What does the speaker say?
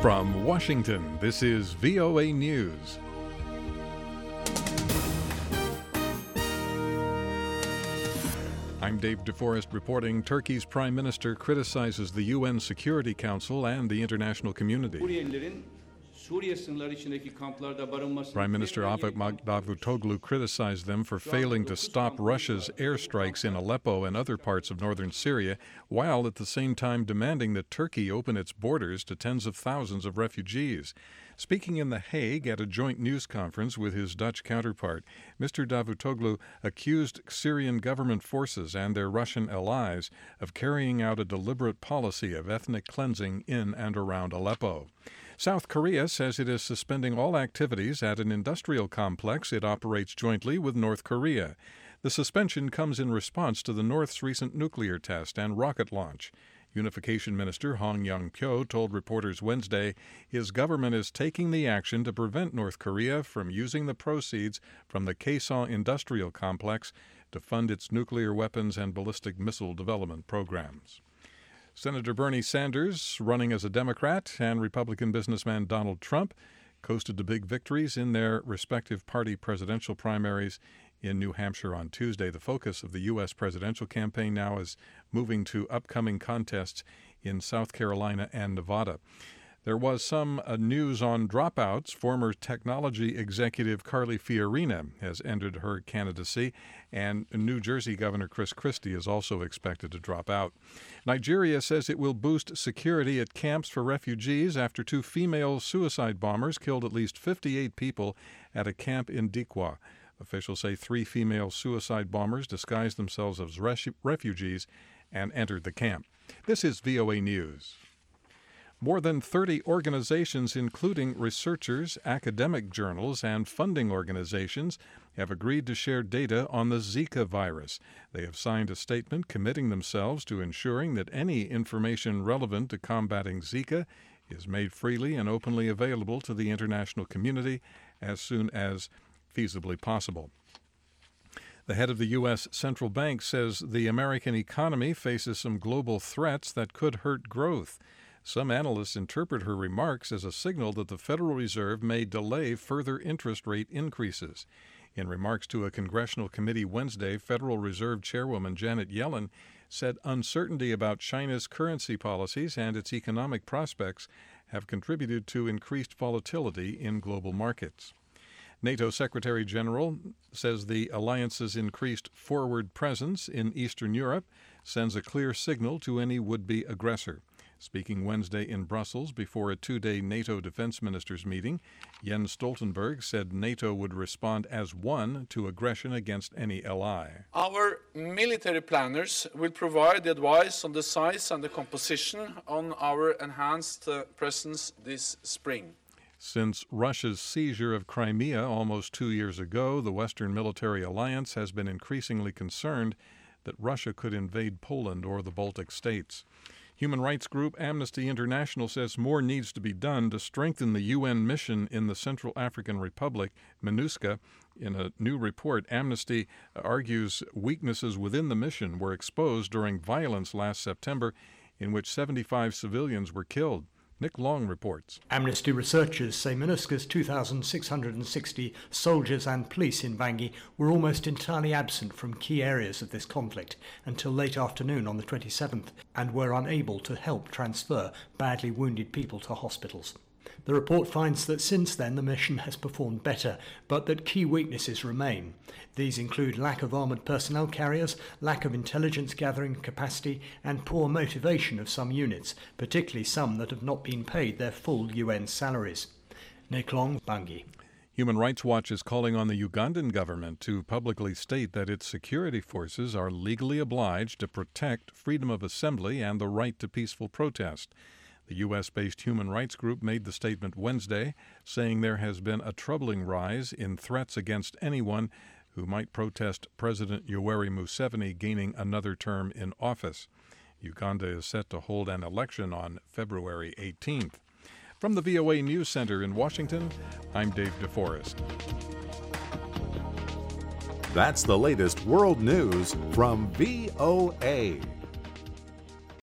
From Washington, this is VOA News. I'm Dave DeForest reporting. Turkey's prime minister criticizes the UN Security Council and the international community. Prime Minister Ahmet Davutoglu criticized them for failing to stop Russia's airstrikes in Aleppo and other parts of northern Syria, while at the same time demanding that Turkey open its borders to tens of thousands of refugees. Speaking in The Hague at a joint news conference with his Dutch counterpart, Mr. Davutoglu accused Syrian government forces and their Russian allies of carrying out a deliberate policy of ethnic cleansing in and around Aleppo. South Korea says it is suspending all activities at an industrial complex it operates jointly with North Korea. The suspension comes in response to the North's recent nuclear test and rocket launch. Unification Minister Hong Young-pyo told reporters Wednesday his government is taking the action to prevent North Korea from using the proceeds from the Kaesong industrial complex to fund its nuclear weapons and ballistic missile development programs. Senator Bernie Sanders, running as a Democrat, and Republican businessman Donald Trump coasted to big victories in their respective party presidential primaries in New Hampshire on Tuesday. The focus of the U.S. presidential campaign now is moving to upcoming contests in South Carolina and Nevada. There was some news on dropouts. Former technology executive Carly Fiorina has ended her candidacy, and New Jersey Governor Chris Christie is also expected to drop out. Nigeria says it will boost security at camps for refugees after two female suicide bombers killed at least 58 people at a camp in Dikwa. Officials say three female suicide bombers disguised themselves as refugees and entered the camp. This is VOA News. More than 30 organizations, including researchers, academic journals, and funding organizations, have agreed to share data on the Zika virus. They have signed a statement committing themselves to ensuring that any information relevant to combating Zika is made freely and openly available to the international community as soon as feasibly possible. The head of the U.S. Central Bank says the American economy faces some global threats that could hurt growth. Some analysts interpret her remarks as a signal that the Federal Reserve may delay further interest rate increases. In remarks to a congressional committee Wednesday, Federal Reserve Chairwoman Janet Yellen said uncertainty about China's currency policies and its economic prospects have contributed to increased volatility in global markets. NATO Secretary General says the alliance's increased forward presence in Eastern Europe sends a clear signal to any would-be aggressor. Speaking Wednesday in Brussels before a two-day NATO defense ministers meeting, Jens Stoltenberg said NATO would respond as one to aggression against any ally. Our military planners will provide advice on the size and the composition on our enhanced presence this spring. Since Russia's seizure of Crimea almost 2 years ago, the Western Military Alliance has been increasingly concerned that Russia could invade Poland or the Baltic states. Human rights group Amnesty International says more needs to be done to strengthen the UN mission in the Central African Republic, MINUSCA. In a new report, Amnesty argues weaknesses within the mission were exposed during violence last September, in which 75 civilians were killed. Nick Long reports. Amnesty researchers say MINUSCA's 2,660 soldiers and police in Bangui were almost entirely absent from key areas of this conflict until late afternoon on the 27th and were unable to help transfer badly wounded people to hospitals. The report finds that since then the mission has performed better, but that key weaknesses remain. These include lack of armoured personnel carriers, lack of intelligence gathering capacity, and poor motivation of some units, particularly some that have not been paid their full UN salaries. Nick Long, Bangui. Human Rights Watch is calling on the Ugandan government to publicly state that its security forces are legally obliged to protect freedom of assembly and the right to peaceful protest. The U.S.-based human rights group made the statement Wednesday, saying there has been a troubling rise in threats against anyone who might protest President Yoweri Museveni gaining another term in office. Uganda is set to hold an election on February 18th. From the VOA News Center in Washington, I'm Dave DeForest. That's the latest world news from VOA.